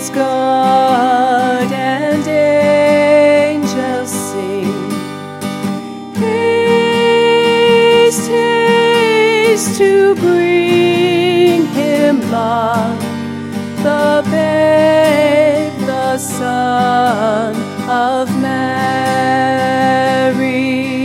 is God, and angels sing. Haste, haste to bring him love, the babe, the Son of Mary.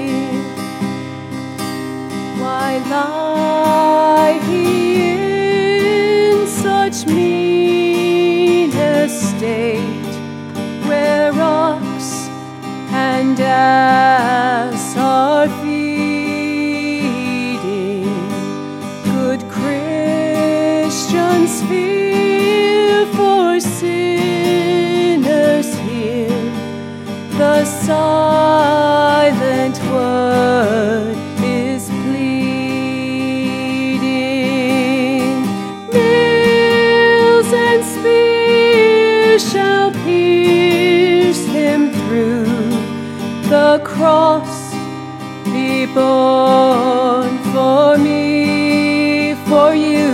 Why lie he in such mean estate, where ox and ass are feeding? Good Christians, fear for sinners here. The silent word is pleading. Nails and spears shall pierce him through. The cross be borne for me, for you.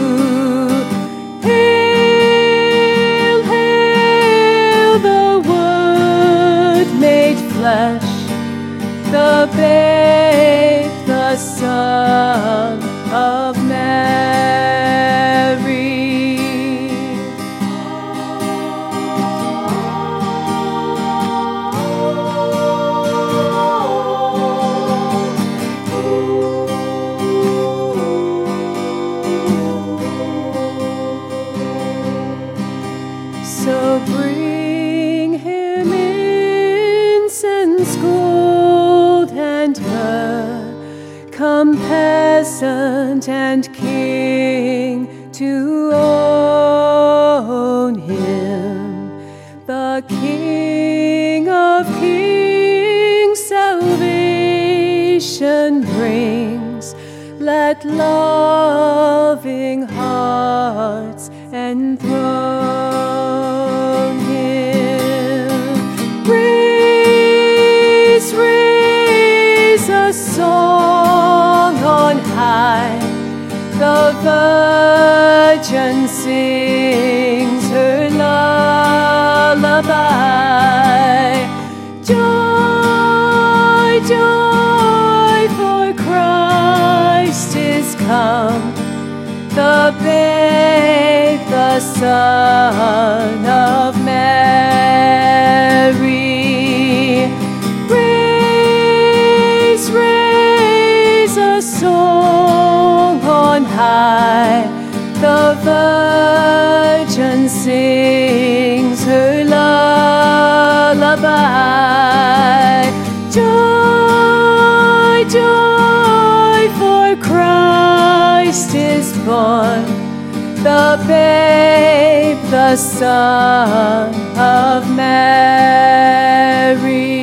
Hail, hail, the Word made flesh, the babe, the Son of Mary. So bring him incense, gold, and myrrh. Come, peasant and king, to own him. The King of kings salvation brings. Let loving hearts enthrone him. Raise, raise a song on high. The Virgin sings her lullaby. Joy, joy, for Christ is come, the babe, the Son of Mary. Raise, raise a song on high. The Virgin sings her lullaby. Joy, joy, for Christ is born, the babe, the Son of Mary.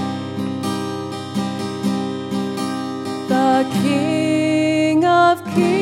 The King of kings